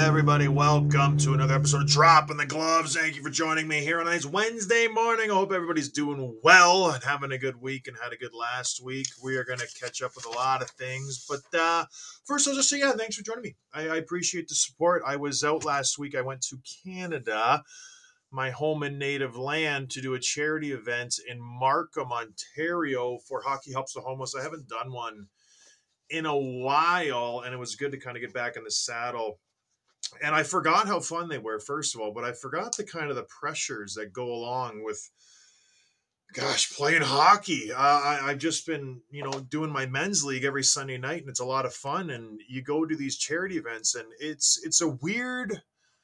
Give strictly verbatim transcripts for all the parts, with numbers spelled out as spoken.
everybody? Welcome to another episode of Dropping the Gloves. Thank you for joining me here on a nice Wednesday morning. I hope everybody's doing well and having a good week and had a good last week. We are going to catch up with a lot of things. But uh, first, I'll just say, yeah, thanks for joining me. I, I appreciate the support. I was out last week. I went to Canada, my home and native land, to do a charity event in Markham, Ontario for Hockey Helps the Homeless. I haven't done one in a while, and it was good to kind of get back in the saddle. And I forgot how fun they were, first of all, but I forgot the kind of the pressures that go along with, gosh, playing hockey. Uh, I, I've just been, you know, doing my men's league every Sunday night, and it's a lot of fun. And you go to these charity events, and it's it's a weird,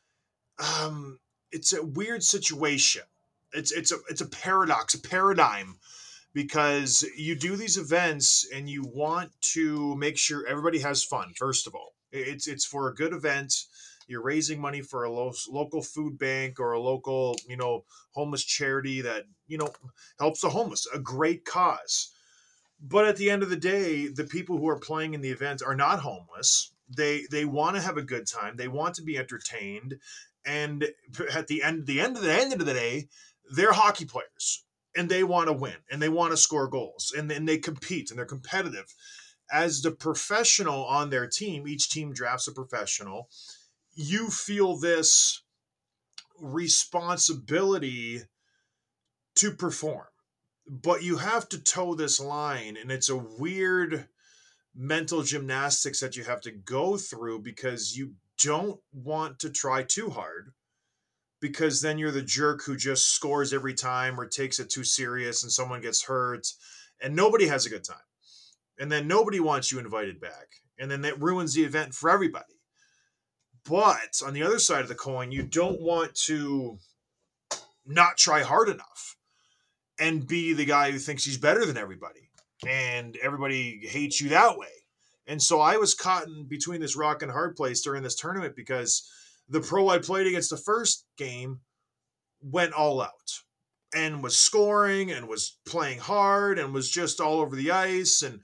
um, it's a weird situation. It's it's a it's a paradox, a paradigm, because you do these events and you want to make sure everybody has fun. First of all, it's it's for a good event. You're raising money for a lo- local food bank or a local, you know, homeless charity that, you know, helps the homeless, a great cause. But at the end of the day, the people who are playing in the event are not homeless. They they want to have a good time. They want to be entertained. And at the end, the end of the end of the day, they're hockey players and they want to win and they want to score goals and, and they compete and they're competitive. As the professional on their team, each team drafts a professional. You feel this responsibility to perform, but you have to toe this line, and it's a weird mental gymnastics that you have to go through because you don't want to try too hard, because then you're the jerk who just scores every time or takes it too serious and someone gets hurt and nobody has a good time. And then nobody wants you invited back. And then that ruins the event for everybody. But on the other side of the coin, you don't want to not try hard enough and be the guy who thinks he's better than everybody. And everybody hates you that way. And so I was caught in between this rock and hard place during this tournament because the pro I played against the first game went all out and was scoring and was playing hard and was just all over the ice. And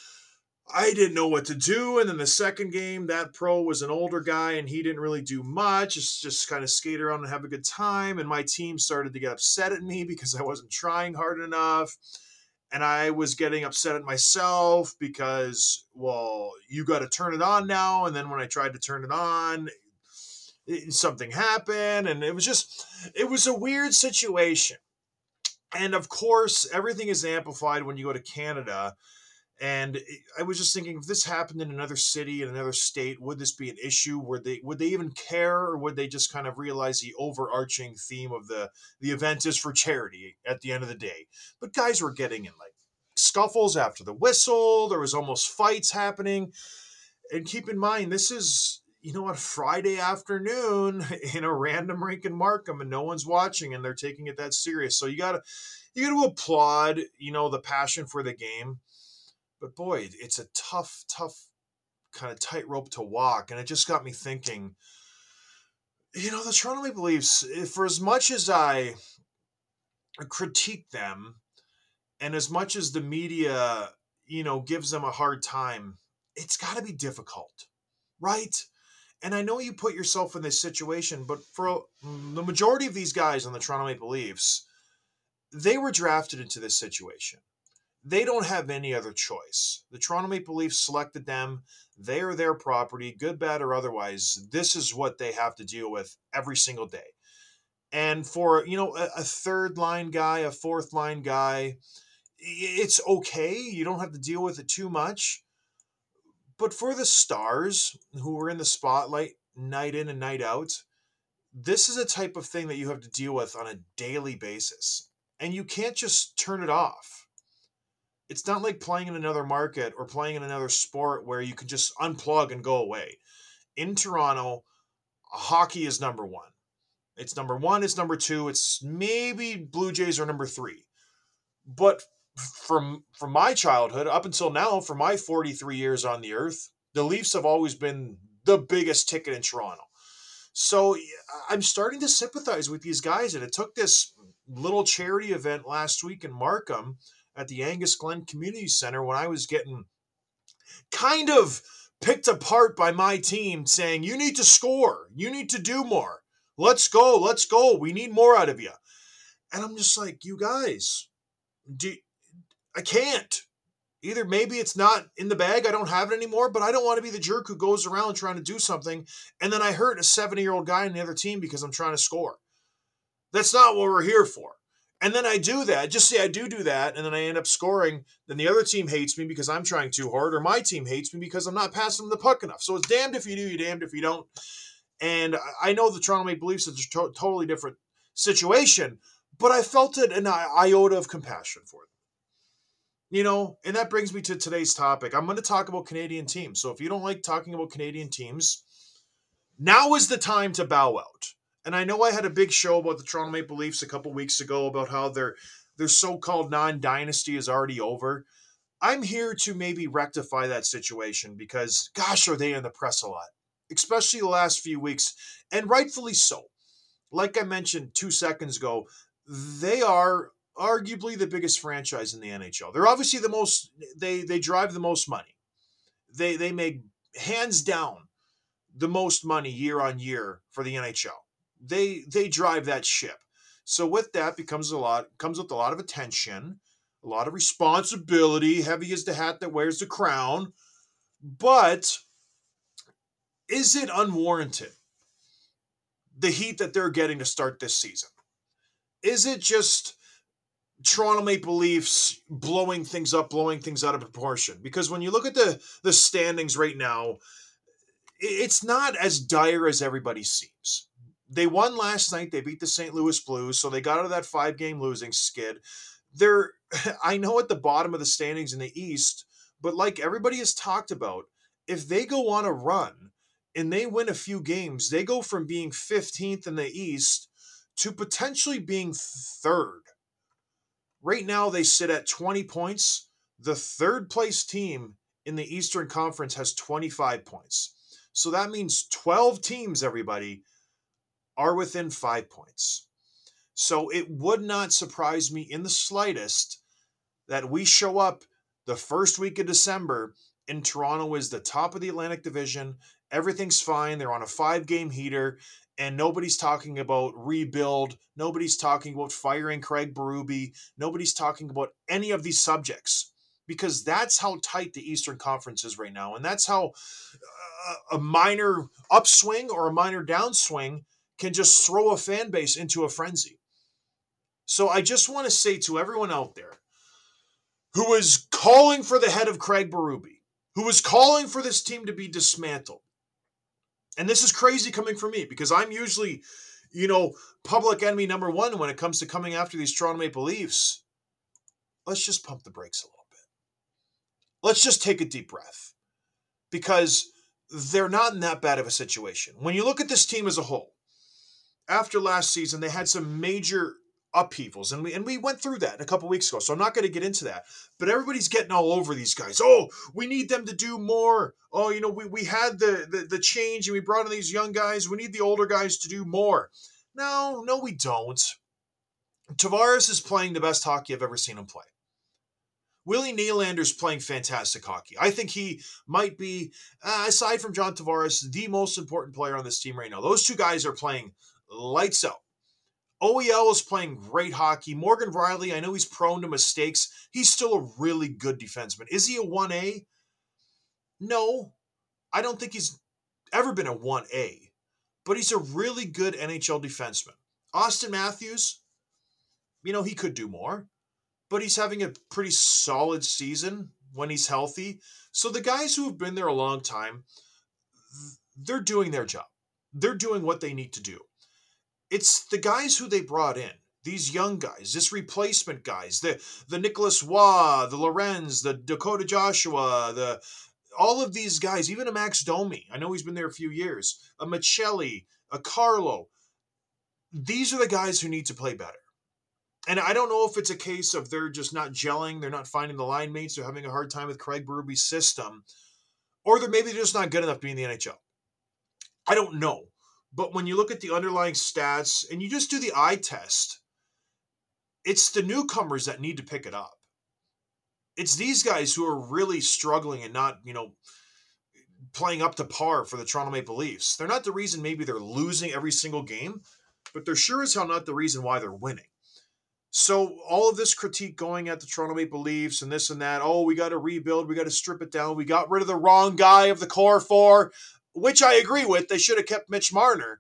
I didn't know what to do. And then the second game, that pro was an older guy and he didn't really do much. Just, just kind of skate around and have a good time. And my team started to get upset at me because I wasn't trying hard enough. And I was getting upset at myself because, well, you got to turn it on now. And then when I tried to turn it on, it, something happened. And it was just, it was a weird situation. And of course, everything is amplified when you go to Canada. And I was just thinking, if this happened in another city, in another state, would this be an issue? Would they would they even care, or would they just kind of realize the overarching theme of the, the event is for charity at the end of the day? But guys were getting in like scuffles after the whistle. There was almost fights happening. And keep in mind, this is, you know what, Friday afternoon in a random rink in Markham, and no one's watching, and they're taking it that serious. So you gotta you gotta applaud, you know, the passion for the game. But boy, it's a tough, tough kind of tightrope to walk. And it just got me thinking, you know, the Toronto Maple Leafs, for as much as I critique them and as much as the media, you know, gives them a hard time, it's got to be difficult, right? And I know you put yourself in this situation, but for the majority of these guys on the Toronto Maple Leafs, they were drafted into this situation. They don't have any other choice. The Toronto Maple Leafs selected them. They are their property, good, bad, or otherwise. This is what they have to deal with every single day. And for, you know, a, a third line guy, a fourth line guy, it's okay. You don't have to deal with it too much. But for the stars who are in the spotlight night in and night out, this is a type of thing that you have to deal with on a daily basis. And you can't just turn it off. It's not like playing in another market or playing in another sport where you can just unplug and go away. In Toronto, hockey is number one. It's number one, it's number two, it's maybe Blue Jays are number three. But from from my childhood up until now, for my forty-three years on the earth, the Leafs have always been the biggest ticket in Toronto. So I'm starting to sympathize with these guys, and it took this little charity event last week in Markham at the Angus Glen Community Center when I was getting kind of picked apart by my team saying, you need to score. You need to do more. Let's go. Let's go. We need more out of you. And I'm just like, you guys, do, I can't. Either maybe it's not in the bag, I don't have it anymore, but I don't want to be the jerk who goes around trying to do something, and then I hurt a seventy-year-old guy in the other team because I'm trying to score. That's not what we're here for. And then I do that, just say I do do that, and then I end up scoring, then the other team hates me because I'm trying too hard, or my team hates me because I'm not passing them the puck enough. So it's damned if you do, you're damned if you don't. And I know the Toronto Maple Leafs is a to- totally different situation, but I felt it an iota of compassion for them. You know, and that brings me to today's topic. I'm going to talk about Canadian teams. So if you don't like talking about Canadian teams, now is the time to bow out. And I know I had a big show about the Toronto Maple Leafs a couple weeks ago about how their their so-called non-dynasty is already over. I'm here to maybe rectify that situation because, gosh, are they in the press a lot, especially the last few weeks, and rightfully so. Like I mentioned two seconds ago, they are arguably the biggest franchise in the N H L. They're obviously the most, they they drive the most money. They they make hands down the most money year on year for the N H L. They they drive that ship. So with that becomes a lot comes with a lot of attention, a lot of responsibility. Heavy is the hat that wears the crown. But is it unwarranted? The heat that they're getting to start this season. Is it just Toronto Maple Leafs blowing things up, blowing things out of proportion? Because when you look at the, the standings right now, it's not as dire as everybody seems. They won last night. They beat the Saint Louis Blues, so they got out of that five-game losing skid. They're, I know, at the bottom of the standings in the East, but like everybody has talked about, if they go on a run and they win a few games, they go from being fifteenth in the East to potentially being third. Right now, they sit at twenty points. The third place team in the Eastern Conference has twenty-five points. So that means twelve teams, everybody, are within five points. So it would not surprise me in the slightest that we show up the first week of December and Toronto is the top of the Atlantic Division. Everything's fine. They're on a five-game heater, and nobody's talking about rebuild. Nobody's talking about firing Craig Berube. Nobody's talking about any of these subjects because that's how tight the Eastern Conference is right now, and that's how a minor upswing or a minor downswing can just throw a fan base into a frenzy. So I just want to say to everyone out there who is calling for the head of Craig Berube, who is calling for this team to be dismantled, and this is crazy coming from me because I'm usually, you know, public enemy number one when it comes to coming after these Toronto Maple Leafs. Let's just pump the brakes a little bit. Let's just take a deep breath because they're not in that bad of a situation. When you look at this team as a whole, after last season, they had some major upheavals, and we and we went through that a couple weeks ago, so I'm not going to get into that. But everybody's getting all over these guys. Oh, we need them to do more. Oh, you know, we, we had the, the, the change, and we brought in these young guys. We need the older guys to do more. No, no, we don't. Tavares is playing the best hockey I've ever seen him play. Willie Nylander's playing fantastic hockey. I think he might be, uh, aside from John Tavares, the most important player on this team right now. Those two guys are playing lights out. O E L is playing great hockey. Morgan Rielly, I know he's prone to mistakes. He's still a really good defenseman. Is he a one A? No, I don't think he's ever been a one A. But he's a really good N H L defenseman. Austin Matthews, you know, he could do more. But he's having a pretty solid season when he's healthy. So the guys who have been there a long time, they're doing their job. They're doing what they need to do. It's the guys who they brought in, these young guys, this replacement guys, the the Nicholas Waugh, the Lorenz, the Dakota Joshua, the all of these guys, even a Max Domi. I know he's been there a few years. A Michelli, a Carlo. These are the guys who need to play better. And I don't know if it's a case of they're just not gelling, they're not finding the line mates, they're having a hard time with Craig Berube's system, or they're maybe just not good enough to be in the N H L. I don't know. But when you look at the underlying stats and you just do the eye test, it's the newcomers that need to pick it up. It's these guys who are really struggling and not, you know, playing up to par for the Toronto Maple Leafs. They're not the reason maybe they're losing every single game, but they're sure as hell not the reason why they're winning. So all of this critique going at the Toronto Maple Leafs and this and that, oh, we got to rebuild, we got to strip it down, we got rid of the wrong guy of the core four, which I agree with. They should have kept Mitch Marner.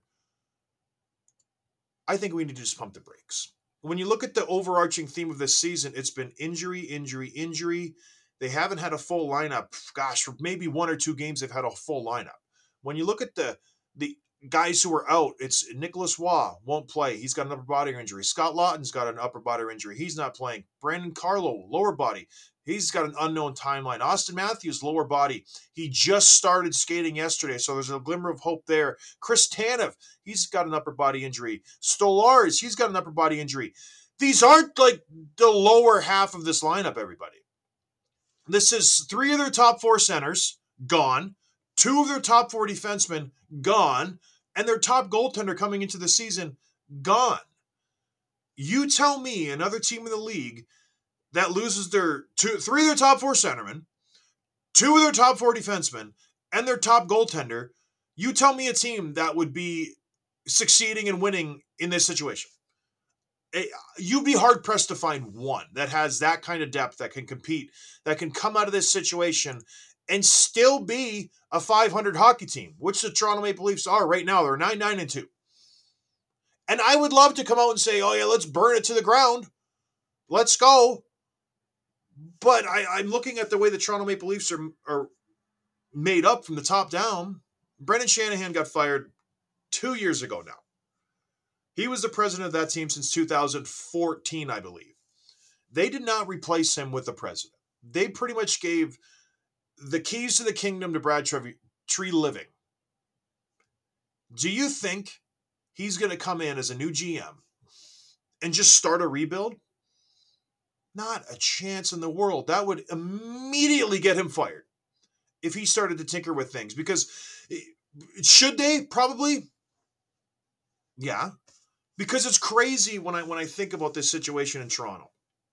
I think we need to just pump the brakes. When you look at the overarching theme of this season, it's been injury, injury, injury. They haven't had a full lineup. Gosh, for maybe one or two games they've had a full lineup. When you look at the the guys who are out, it's Nicholas Waugh won't play. He's got an upper body injury. Scott Lawton's got an upper body injury. He's not playing. Brandon Carlo, lower body. He's got an unknown timeline. Austin Matthews, lower body. He just started skating yesterday, so there's a glimmer of hope there. Chris Tanev, he's got an upper body injury. Stolarz, he's got an upper body injury. These aren't like the lower half of this lineup, everybody. This is three of their top four centers gone, two of their top four defensemen gone, and their top goaltender coming into the season gone. You tell me another team in the league that loses their two, three of their top four centermen, two of their top four defensemen, and their top goaltender. You tell me a team that would be succeeding and winning in this situation. You'd be hard-pressed to find one that has that kind of depth, that can compete, that can come out of this situation and still be a five hundred hockey team, which the Toronto Maple Leafs are right now. They're nine nine and two. And I would love to come out and say, oh, yeah, let's burn it to the ground. Let's go. But I, I'm looking at the way the Toronto Maple Leafs are, are made up from the top down. Brendan Shanahan got fired two years ago now. He was the president of that team since two thousand fourteen, I believe. They did not replace him with the president. They pretty much gave the keys to the kingdom to Brad Treliving. Do you think he's going to come in as a new G M and just start a rebuild? Not a chance in the world. That would immediately get him fired if he started to tinker with things. Because should they? Probably. Yeah. Because it's crazy when I when I think about this situation in Toronto.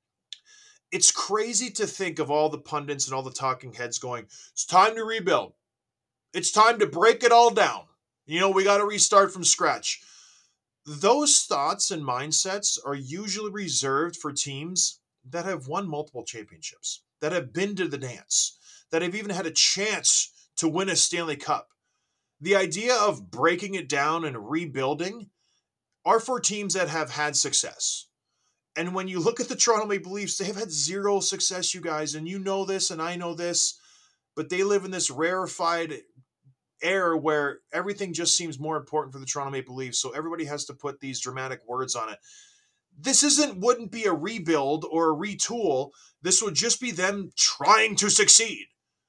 It's crazy to think of all the pundits and all the talking heads going, it's time to rebuild. It's time to break it all down. You know, we got to restart from scratch. Those thoughts and mindsets are usually reserved for teams that have won multiple championships, that have been to the dance, that have even had a chance to win a Stanley Cup. The idea of breaking it down and rebuilding are for teams that have had success. And when you look at the Toronto Maple Leafs, they have had zero success, you guys, and you know this and I know this, but they live in this rarefied era where everything just seems more important for the Toronto Maple Leafs, so everybody has to put these dramatic words on it. This isn't wouldn't be a rebuild or a retool. This would just be them trying to succeed.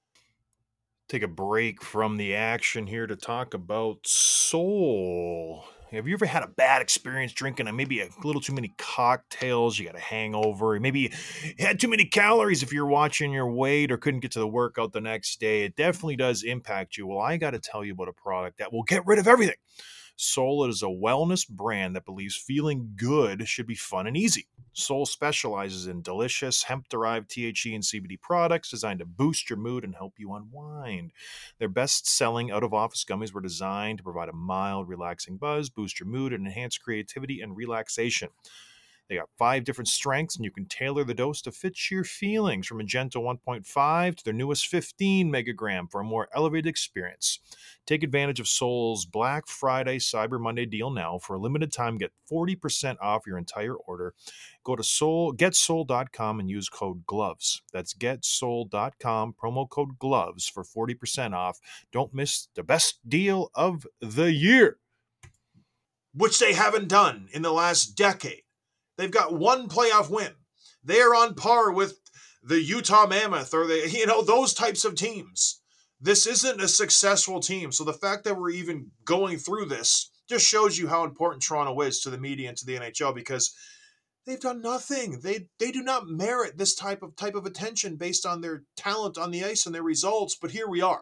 Take a break from the action here to talk about Sol. Have you ever had a bad experience drinking maybe a little too many cocktails? You got a hangover. Maybe you had too many calories if you're watching your weight or couldn't get to the workout the next day. It definitely does impact you. Well, I got to tell you about a product that will get rid of everything. Sol is a wellness brand that believes feeling good should be fun and easy. Sol specializes in delicious hemp-derived T H C and C B D products designed to boost your mood and help you unwind. Their best-selling out-of-office gummies were designed to provide a mild, relaxing buzz, boost your mood, and enhance creativity and relaxation. They got five different strengths, and you can tailor the dose to fit your feelings, from a gentle one point five to their newest fifteen megagram for a more elevated experience. Take advantage of Sol's Black Friday Cyber Monday deal now. For a limited time, get forty percent off your entire order. Go to Sol, get sol dot com and use code GLOVES. That's get sol dot com, promo code GLOVES for forty percent off. Don't miss the best deal of the year. Which they haven't done in the last decade. They've got one playoff win. They are on par with the Utah Mammoth or the, you know, those types of teams. This isn't a successful team. So the fact that we're even going through this just shows you how important Toronto is to the media and to the N H L, because they've done nothing. They they do not merit this type of type of attention based on their talent on the ice and their results. But here we are.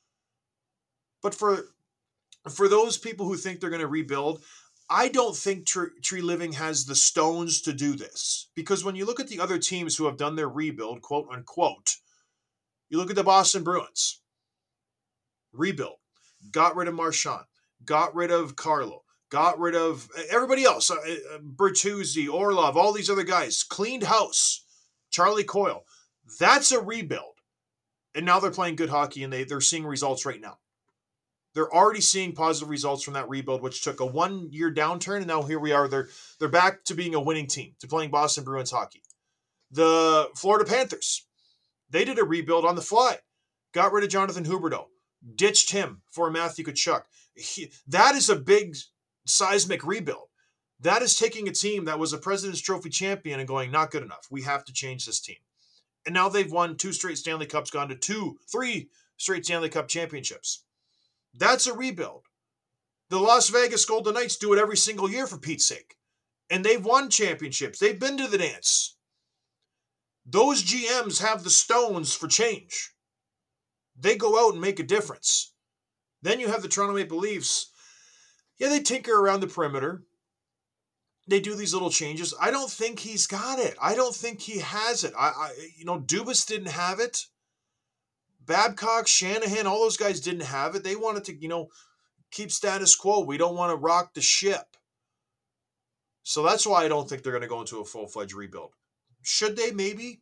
But for for those people who think they're going to rebuild, I don't think Treliving has the stones to do this, because when you look at the other teams who have done their rebuild, quote unquote, you look at the Boston Bruins. rebuild. Got rid of Marchand. Got rid of Carlo. Got rid of everybody else. Uh, uh, Bertuzzi, Orlov, all these other guys. Cleaned house. Charlie Coyle. That's a rebuild. And now they're playing good hockey, and they, they're seeing results right now. They're already seeing positive results from that rebuild, which took a one-year downturn, and now here we are. They're they're back to being a winning team, to playing Boston Bruins hockey. The Florida Panthers, they did a rebuild on the fly. Got rid of Jonathan Huberdeau. Ditched him for Matthew Tkachuk. He, that is a big seismic rebuild. That is taking a team that was a President's Trophy champion and going, not good enough. We have to change this team. And now they've won two straight Stanley Cups, gone to two, three straight Stanley Cup championships. That's a rebuild. The Las Vegas Golden Knights do it every single year, for Pete's sake. And they've won championships. They've been to the dance. Those G Ms have the stones for change. They go out and make a difference. Then you have the Toronto Maple Leafs. Yeah, they tinker around the perimeter. They do these little changes. I don't think he's got it. I don't think he has it. I, I you know, Dubas didn't have it. Babcock, Shanahan, all those guys didn't have it. They wanted to, you know, keep status quo. We don't want to rock the ship. So that's why I don't think they're going to go into a full-fledged rebuild. Should they? Maybe.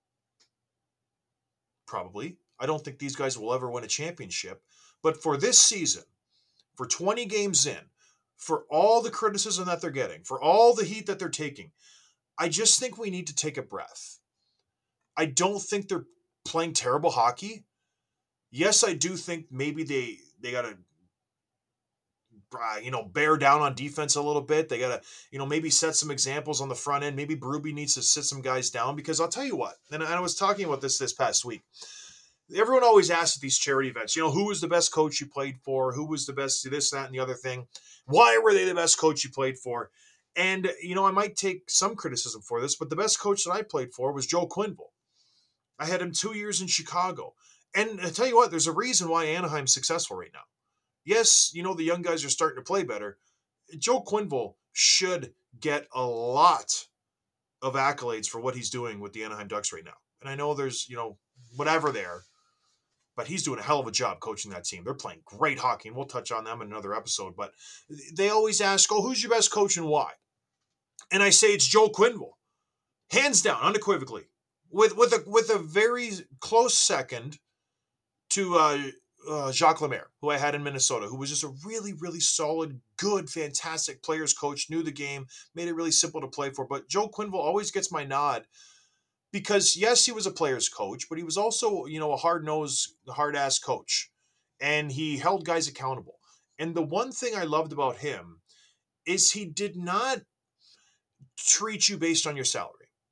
Probably. I don't think these guys will ever win a championship. But for this season, for twenty games in, for all the criticism that they're getting, for all the heat that they're taking, I just think we need to take a breath. I don't think they're playing terrible hockey. Yes, I do think maybe they they got to, uh, you know, bear down on defense a little bit. They got to, you know, maybe set some examples on the front end. Maybe Berube needs to sit some guys down, because I'll tell you what, and I was talking about this this past week. Everyone always asks at these charity events, you know, who was the best coach you played for? Who was the best this, that, and the other thing? Why were they the best coach you played for? And, you know, I might take some criticism for this, but the best coach that I played for was Joe Quenneville. I had him two years in Chicago. And I tell you what, there's a reason why Anaheim's successful right now. Yes, you know, the young guys are starting to play better. Joe Quenneville should get a lot of accolades for what he's doing with the Anaheim Ducks right now. And I know there's, you know, whatever there, but he's doing a hell of a job coaching that team. They're playing great hockey, and we'll touch on them in another episode. But they always ask, oh, who's your best coach and why? And I say it's Joe Quenneville. Hands down, unequivocally. With with a, with a very close second to uh, uh, Jacques Lemaire, who I had in Minnesota, who was just a really, really solid, good, fantastic players coach, knew the game, made it really simple to play for. But Joe Quenneville always gets my nod because, yes, he was a players coach, but he was also, you know, a hard-nosed, hard-ass coach. And he held guys accountable. And the one thing I loved about him is he did not treat you based on your salary.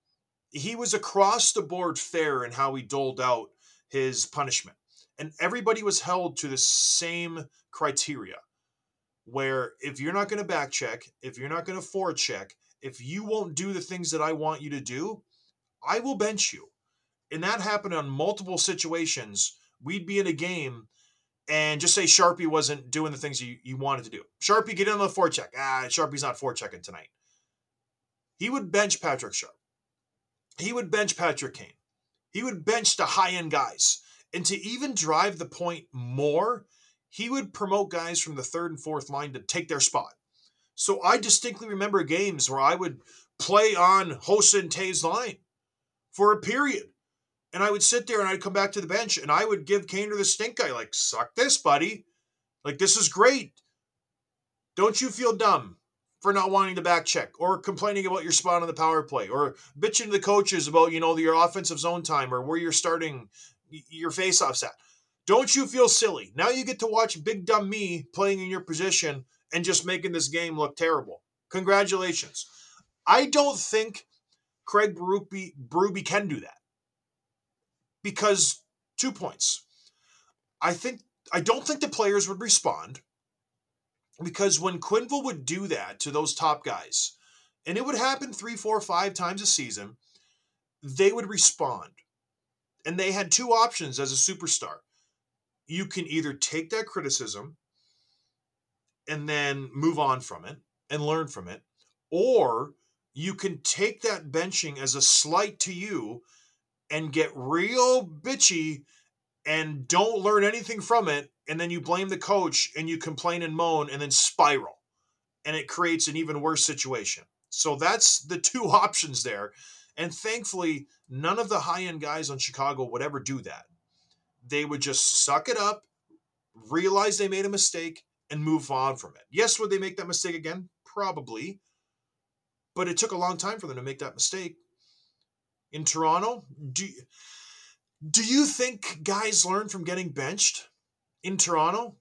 He was across the board fair in how he doled out his punishment. And everybody was held to the same criteria, where if you're not going to back check, if you're not going to forward check, if you won't do the things that I want you to do, I will bench you. And that happened on multiple situations. We'd be in a game and just say Sharpie wasn't doing the things you, you wanted to do. Sharpie, get in on the forecheck. Ah, Sharpie's not forechecking tonight. He would bench Patrick Sharp. He would bench Patrick Kane. He would bench the high-end guys. And to even drive the point more, he would promote guys from the third and fourth line to take their spot. So I distinctly remember games where I would play on Hossa and Taves' line for a period. And I would sit there and I'd come back to the bench and I would give Kaner the stink eye, like, suck this, buddy. Like, this is great. Don't you feel dumb for not wanting to back check or complaining about your spot on the power play or bitching to the coaches about, you know, your offensive zone time or where you're starting your faceoffs at. Don't you feel silly? Now you get to watch big dumb me playing in your position and just making this game look terrible. Congratulations. I don't think Craig Berube, Berube can do that. Because two points. I think I don't think the players would respond. Because when Quenneville would do that to those top guys, and it would happen three, four, five times a season, they would respond. And they had two options as a superstar. You can either take that criticism and then move on from it and learn from it, or you can take that benching as a slight to you and get real bitchy and don't learn anything from it, and then you blame the coach and you complain and moan and then spiral, and it creates an even worse situation. So that's the two options there. And thankfully, none of the high-end guys on Chicago would ever do that. They would just suck it up, realize they made a mistake, and move on from it. Yes, would they make that mistake again? Probably. But it took a long time for them to make that mistake. In Toronto, do, do you think guys learn from getting benched in Toronto?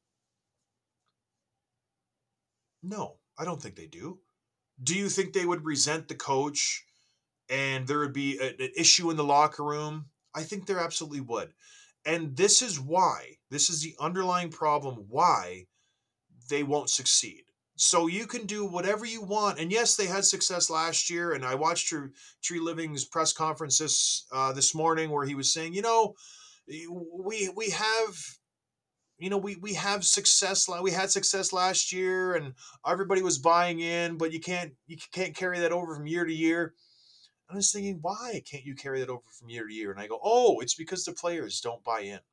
No, I don't think they do. Do you think they would resent the coach and there would be a, an issue in the locker room? I think there absolutely would. And this is why, this is the underlying problem why they won't succeed. So you can do whatever you want. And yes, they had success last year. And I watched Tree, Tree Living's press conference this, uh, this morning where he was saying, you know, we we have you know we we have success. We had success last year, and everybody was buying in. But you can't you can't carry that over from year to year. I was thinking, why can't you carry that over from year to year? And I go, oh, it's because the players don't buy in.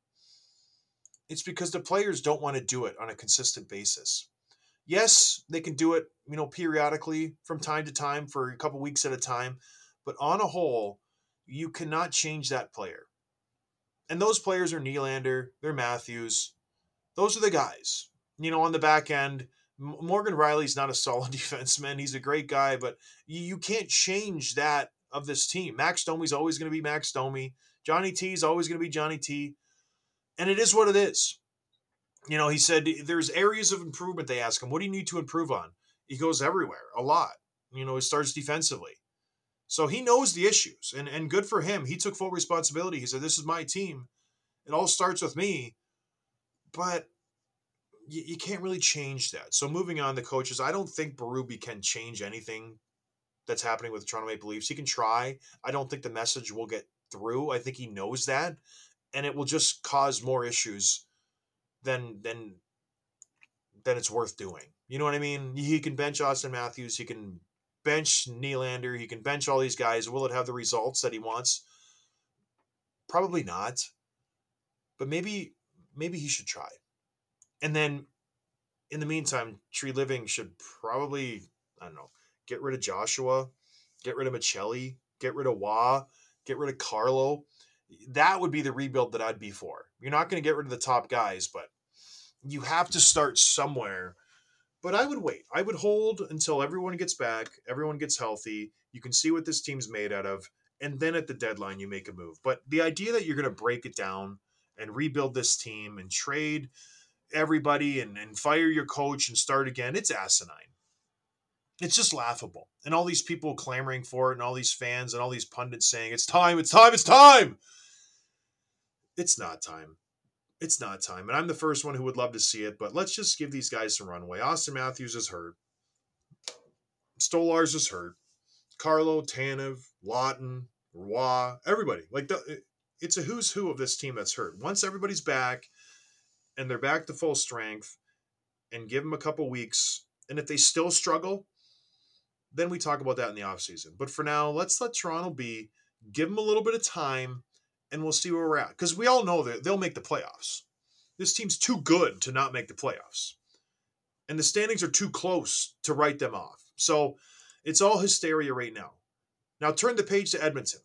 It's because the players don't want to do it on a consistent basis. Yes, they can do it, you know, periodically from time to time for a couple weeks at a time, but on a whole, you cannot change that player. And those players are Nylander, they're Matthews. Those are the guys. You know, on the back end, Morgan Riley's not a solid defenseman. He's a great guy, but you can't change that of this team. Max Domi's always going to be Max Domi. Johnny T is always going to be Johnny T. And it is what it is. You know, he said there's areas of improvement. They ask him, what do you need to improve on? He goes everywhere, a lot. You know, he starts defensively. So he knows the issues, and, and good for him. He took full responsibility. He said, this is my team. It all starts with me. But you, you can't really change that. So moving on, the coaches, I don't think Berube can change anything that's happening with the Toronto Maple Leafs. He can try. I don't think the message will get through. I think he knows that, and it will just cause more issues than than than it's worth doing. You know what I mean? He can bench Austin Matthews. He can bench Nylander. He can bench all these guys. Will it have the results that he wants? Probably not. But maybe maybe he should try. And then in the meantime, Tree Living should probably, I don't know, get rid of Joshua, get rid of Michelli, get rid of Wah, get rid of Carlo. That would be the rebuild that I'd be for. You're not going to get rid of the top guys, but you have to start somewhere. But I would wait. I would hold until everyone gets back, everyone gets healthy. You can see what this team's made out of. And then at the deadline, you make a move. But the idea that you're going to break it down and rebuild this team and trade everybody and, and fire your coach and start again, it's asinine. It's just laughable. And all these people clamoring for it and all these fans and all these pundits saying, it's time, it's time, it's time. It's not time. It's not time. And I'm the first one who would love to see it, but let's just give these guys some runway. Austin Matthews is hurt. Stolarz is hurt. Carlo, Tanev, Lawton, Roy, everybody. Like the, it's a who's who of this team that's hurt. Once everybody's back and they're back to full strength and give them a couple weeks, and if they still struggle, then we talk about that in the offseason. But for now, let's let Toronto be, give them a little bit of time, and we'll see where we're at. Because we all know that they'll make the playoffs. This team's too good to not make the playoffs. And the standings are too close to write them off. So it's all hysteria right now. Now turn the page to Edmonton.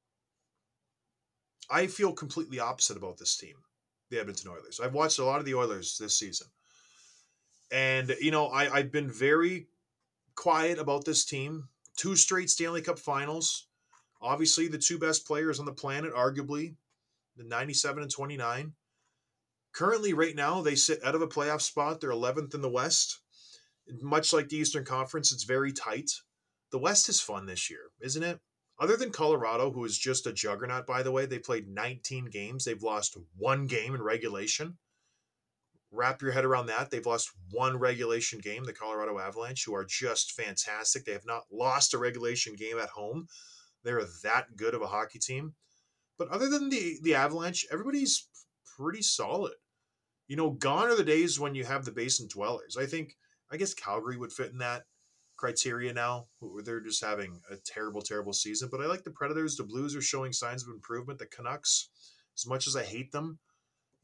I feel completely opposite about this team, the Edmonton Oilers. I've watched a lot of the Oilers this season. And, you know, I, I've been very quiet about this team. Two straight Stanley Cup finals. Obviously, the two best players on the planet, arguably, the ninety-seven and twenty-nine. Currently, right now, they sit out of a playoff spot. They're eleventh in the West. Much like the Eastern Conference, it's very tight. The West is fun this year, isn't it? Other than Colorado, who is just a juggernaut, by the way, they played nineteen games. They've lost one game in regulation. Wrap your head around that. They've lost one regulation game, the Colorado Avalanche, who are just fantastic. They have not lost a regulation game at home. They're that good of a hockey team. But other than the, the Avalanche, everybody's pretty solid. You know, gone are the days when you have the basement dwellers. I think, I guess Calgary would fit in that criteria now, where they're just having a terrible, terrible season. But I like the Predators. The Blues are showing signs of improvement. The Canucks, as much as I hate them,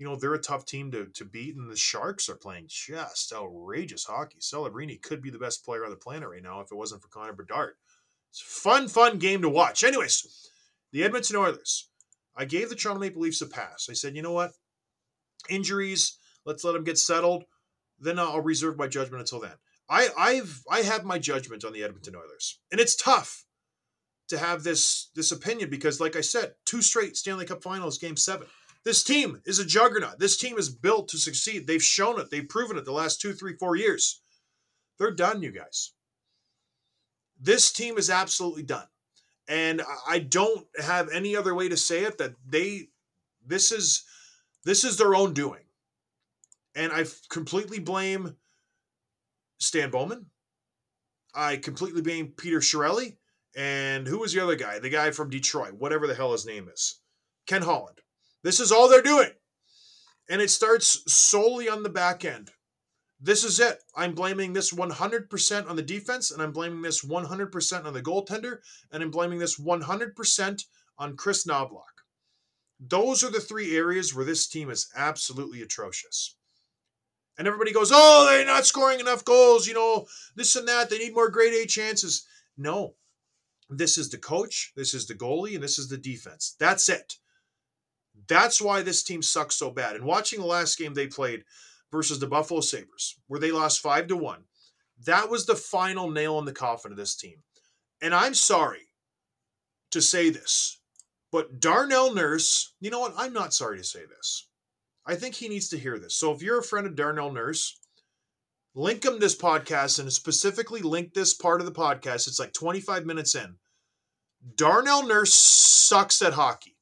you know, they're a tough team to, to beat, and the Sharks are playing just outrageous hockey. Celebrini could be the best player on the planet right now if it wasn't for Connor Bedard. It's a fun, fun game to watch. Anyways, the Edmonton Oilers. I gave the Toronto Maple Leafs a pass. I said, you know what? Injuries, let's let them get settled. Then I'll reserve my judgment until then. I, I've I have my judgment on the Edmonton Oilers, and it's tough to have this this opinion because, like I said, two straight Stanley Cup Finals, Game Seven. This team is a juggernaut. This team is built to succeed. They've shown it. They've proven it the last two, three, four years. They're done, you guys. This team is absolutely done, and I don't have any other way to say it. That they this is this is their own doing, and I completely blame Stan Bowman. I completely blame Peter Chiarelli. And who was the other guy? The guy from Detroit, whatever the hell his name is. Ken Holland. This is all they're doing. And it starts solely on the back end. This is it. I'm blaming this one hundred percent on the defense, and I'm blaming this one hundred percent on the goaltender, and I'm blaming this one hundred percent on Chris Knobloch. Those are the three areas where this team is absolutely atrocious. And everybody goes, oh, they're not scoring enough goals, you know, this and that. They need more grade A chances. No. This is the coach, this is the goalie, and this is the defense. That's it. That's why this team sucks so bad. And watching the last game they played versus the Buffalo Sabres, where they lost five to one, that was the final nail in the coffin of this team. And I'm sorry to say this, but Darnell Nurse, you know what? I'm not sorry to say this. I think he needs to hear this. So if you're a friend of Darnell Nurse, link him this podcast and specifically link this part of the podcast. It's like twenty-five minutes in. Darnell Nurse sucks at hockey.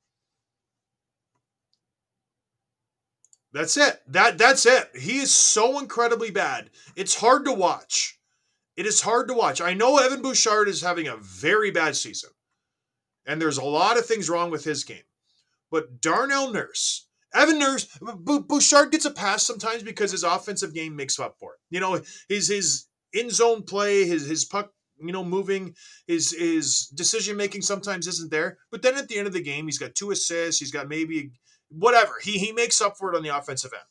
That's it. That that's it. He is so incredibly bad. It's hard to watch. It is hard to watch. I know Evan Bouchard is having a very bad season. And there's a lot of things wrong with his game. But Darnell Nurse, Evan Nurse, B- Bouchard gets a pass sometimes because his offensive game makes up for it. You know, his his in-zone play, his his puck, you know, moving, his his decision-making sometimes isn't there. But then at the end of the game, he's got two assists, he's got maybe whatever. He he makes up for it on the offensive end.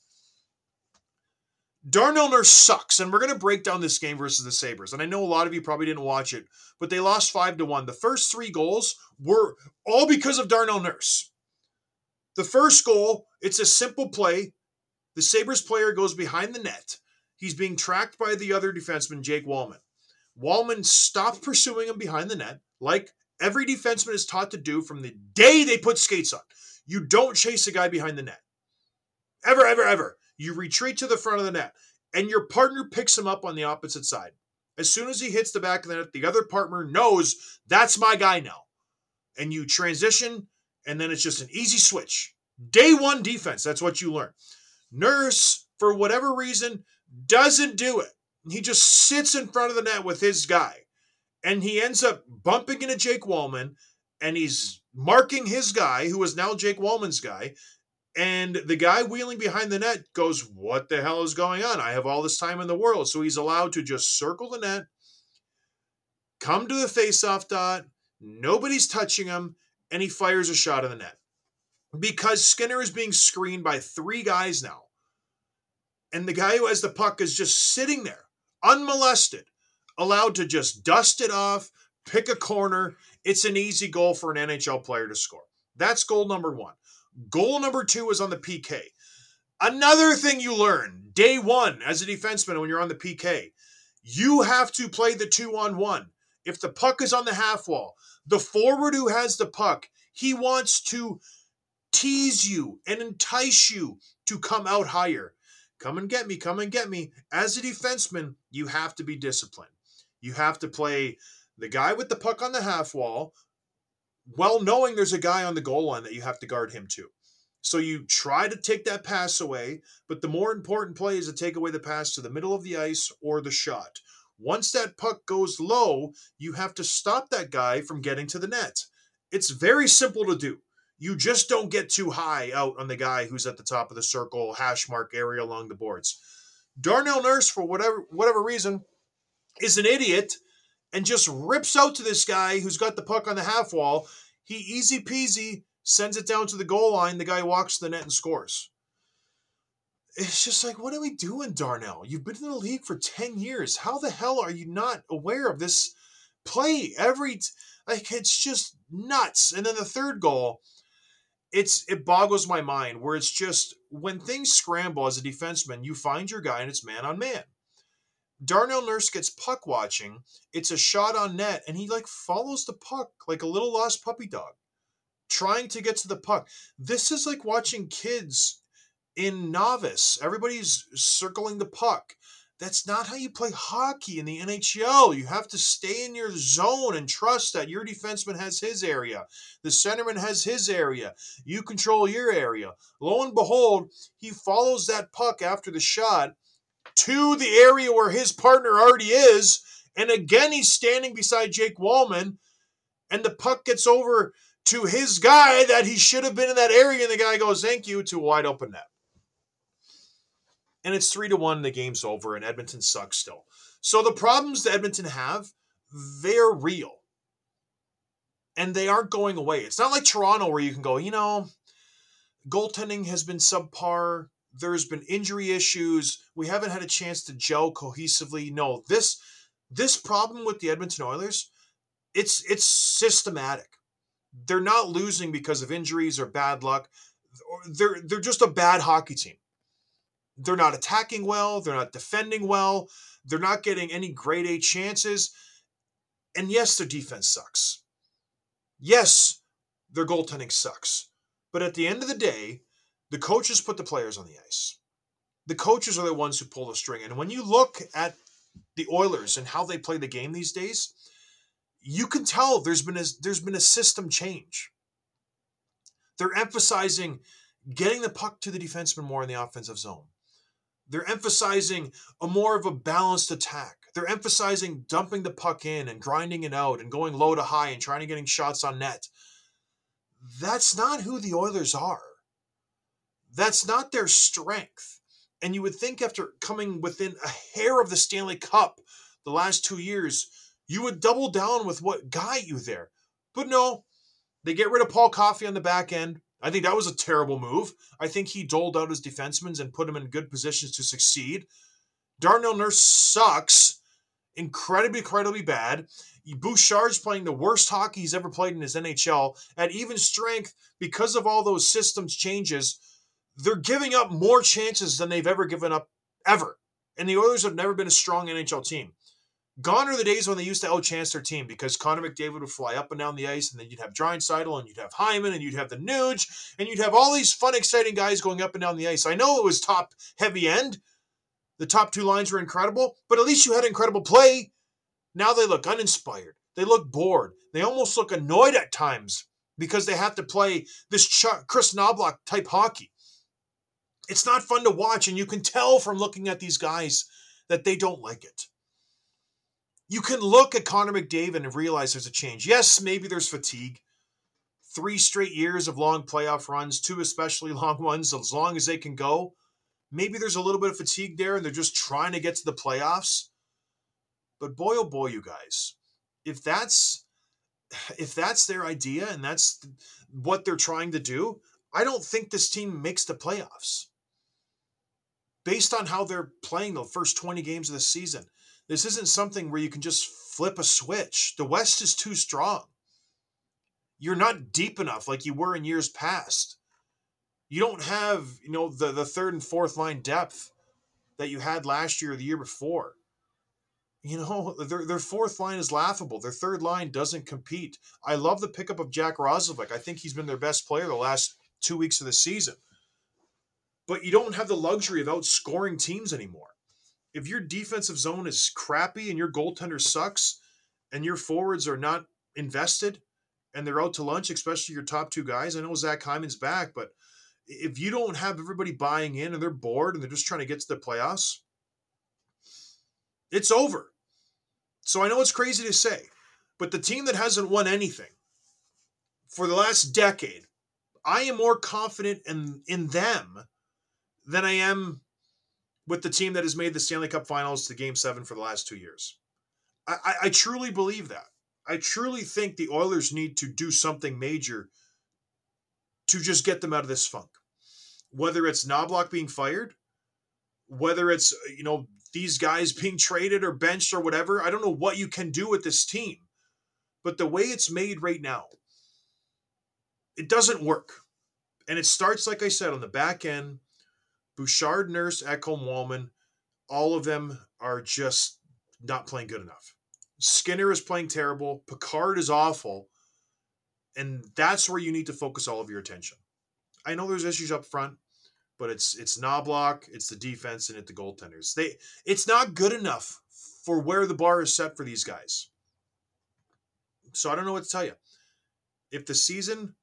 Darnell Nurse sucks, and we're going to break down this game versus the Sabres. And I know a lot of you probably didn't watch it, but they lost five to one. The first three goals were all because of Darnell Nurse. The first goal, it's a simple play. The Sabres player goes behind the net. He's being tracked by the other defenseman, Jake Wallman. Wallman stops pursuing him behind the net, like every defenseman is taught to do from the day they put skates on. You don't chase a guy behind the net. Ever, ever, ever. You retreat to the front of the net, and your partner picks him up on the opposite side. As soon as he hits the back of the net, the other partner knows that's my guy now. And you transition, and then it's just an easy switch. Day one defense, that's what you learn. Nurse, for whatever reason, doesn't do it. He just sits in front of the net with his guy. And he ends up bumping into Jake Wallman, and he's marking his guy, who is now Jake Wallman's guy. And the guy wheeling behind the net goes, what the hell is going on? I have all this time in the world. So he's allowed to just circle the net, come to the faceoff dot, nobody's touching him, and he fires a shot in the net. Because Skinner is being screened by three guys now. And the guy who has the puck is just sitting there, unmolested, allowed to just dust it off, pick a corner. It's an easy goal for an N H L player to score. That's goal number one. Goal number two is on the P K. Another thing you learn, day one as a defenseman when you're on the P K, you have to play the two-on-one. If the puck is on the half wall, the forward who has the puck, he wants to tease you and entice you to come out higher. Come and get me, come and get me. As a defenseman, you have to be disciplined. You have to play the guy with the puck on the half wall, well knowing there's a guy on the goal line that you have to guard him too. So you try to take that pass away, but the more important play is to take away the pass to the middle of the ice or the shot. Once that puck goes low, you have to stop that guy from getting to the net. It's very simple to do. You just don't get too high out on the guy who's at the top of the circle, hash mark area along the boards. Darnell Nurse, for whatever whatever reason, is an idiot and just rips out to this guy who's got the puck on the half wall. He easy peasy sends it down to the goal line. The guy walks to the net and scores. It's just like, what are we doing, Darnell? You've been in the league for ten years. How the hell are you not aware of this play? Every, like, it's just nuts. And then the third goal, it's it boggles my mind where it's just when things scramble as a defenseman, you find your guy and it's man on man. Darnell Nurse gets puck watching. It's a shot on net, and he like follows the puck like a little lost puppy dog, trying to get to the puck. This is like watching kids in novice. Everybody's circling the puck. That's not how you play hockey in the N H L. You have to stay in your zone and trust that your defenseman has his area. The centerman has his area. You control your area. Lo and behold, he follows that puck after the shot to the area where his partner already is. And again, he's standing beside Jake Wallman. And the puck gets over to his guy that he should have been in that area. And the guy goes, thank you, to a wide open net. And it's three to one, the game's over, and Edmonton sucks still. So the problems that Edmonton have, they're real. And they aren't going away. It's not like Toronto where you can go, you know, goaltending has been subpar. There's been injury issues. We haven't had a chance to gel cohesively. No, this this problem with the Edmonton Oilers, it's it's systematic. They're not losing because of injuries or bad luck. They're they're just a bad hockey team. They're not attacking well. They're not defending well. They're not getting any grade A chances. And yes, their defense sucks. Yes, their goaltending sucks. But at the end of the day, the coaches put the players on the ice. The coaches are the ones who pull the string. And when you look at the Oilers and how they play the game these days, you can tell there's been a, there's been a system change. They're emphasizing getting the puck to the defenseman more in the offensive zone. They're emphasizing a more of a balanced attack. They're emphasizing dumping the puck in and grinding it out and going low to high and trying to get shots on net. That's not who the Oilers are. That's not their strength. And you would think after coming within a hair of the Stanley Cup the last two years, you would double down with what got you there. But no, they get rid of Paul Coffey on the back end. I think that was a terrible move. I think he doled out his defensemen and put them in good positions to succeed. Darnell Nurse sucks. Incredibly, incredibly bad. Bouchard's playing the worst hockey he's ever played in his N H L. At even strength, because of all those systems changes, they're giving up more chances than they've ever given up, ever. And the Oilers have never been a strong N H L team. Gone are the days when they used to outchance their team because Connor McDavid would fly up and down the ice, and then you'd have Draisaitl, and you'd have Hyman, and you'd have the Nuge, and you'd have all these fun, exciting guys going up and down the ice. I know it was top heavy end. The top two lines were incredible, but at least you had incredible play. Now they look uninspired. They look bored. They almost look annoyed at times because they have to play this Ch- Chris Knoblauch type hockey. It's not fun to watch, and you can tell from looking at these guys that they don't like it. You can look at Connor McDavid and realize there's a change. Yes, maybe there's fatigue. Three straight years of long playoff runs, two especially long ones, as long as they can go. Maybe there's a little bit of fatigue there and they're just trying to get to the playoffs. But boy, oh boy, you guys, if that's if that's their idea and that's what they're trying to do, I don't think this team makes the playoffs. Based on how they're playing the first twenty games of the season, this isn't something where you can just flip a switch. The West is too strong. You're not deep enough like you were in years past. You don't have, you know, the, the third and fourth line depth that you had last year or the year before. You know, their, their fourth line is laughable. Their third line doesn't compete. I love the pickup of Jack Roslovic. I think he's been their best player the last two weeks of the season. But you don't have the luxury of outscoring teams anymore. If your defensive zone is crappy and your goaltender sucks and your forwards are not invested and they're out to lunch, especially your top two guys, I know Zach Hyman's back, but if you don't have everybody buying in and they're bored and they're just trying to get to the playoffs, it's over. So I know it's crazy to say, but the team that hasn't won anything for the last decade, I am more confident in, in them than I am with the team that has made the Stanley Cup Finals to Game seven for the last two years. I, I, I truly believe that. I truly think the Oilers need to do something major to just get them out of this funk. Whether it's Knoblauch being fired, whether it's, you know, these guys being traded or benched or whatever. I don't know what you can do with this team. But the way it's made right now, it doesn't work. And it starts, like I said, on the back end. Bouchard, Nurse, Ekholm, Walman, all of them are just not playing good enough. Skinner is playing terrible. Picard is awful. And that's where you need to focus all of your attention. I know there's issues up front, but it's it's Knobloch, it's the defense, and it's the goaltenders. They It's not good enough for where the bar is set for these guys. So I don't know what to tell you. If the season...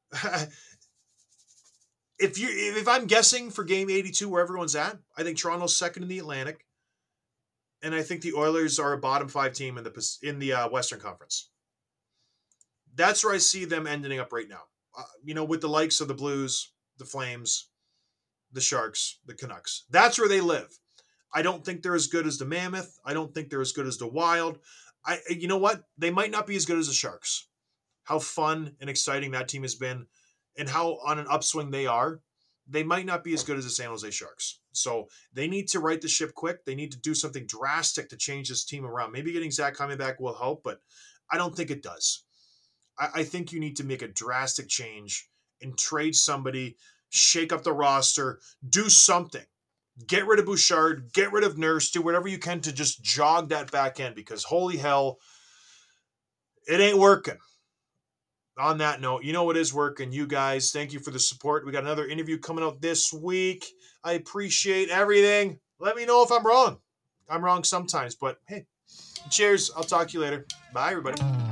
If you if I'm guessing for game eighty-two where everyone's at, I think Toronto's second in the Atlantic, and I think the Oilers are a bottom five team in the in the uh, Western Conference. That's where I see them ending up right now. Uh, you know, with the likes of the Blues, the Flames, the Sharks, the Canucks. That's where they live. I don't think they're as good as the Mammoth. I don't think they're as good as the Wild. I you know what? They might not be as good as the Sharks. How fun and exciting that team has been, and how on an upswing they are, they might not be as good as the San Jose Sharks. So they need to right the ship quick. They need to do something drastic to change this team around. Maybe getting Zach coming back will help, but I don't think it does. I, I think you need to make a drastic change and trade somebody, shake up the roster, do something. Get rid of Bouchard, get rid of Nurse, do whatever you can to just jog that back end, because holy hell, it ain't working. On that note, you know what is working, you guys. Thank you for the support. We got another interview coming out this week. I appreciate everything. Let me know if I'm wrong. I'm wrong sometimes, but hey, cheers. I'll talk to you later. Bye, everybody.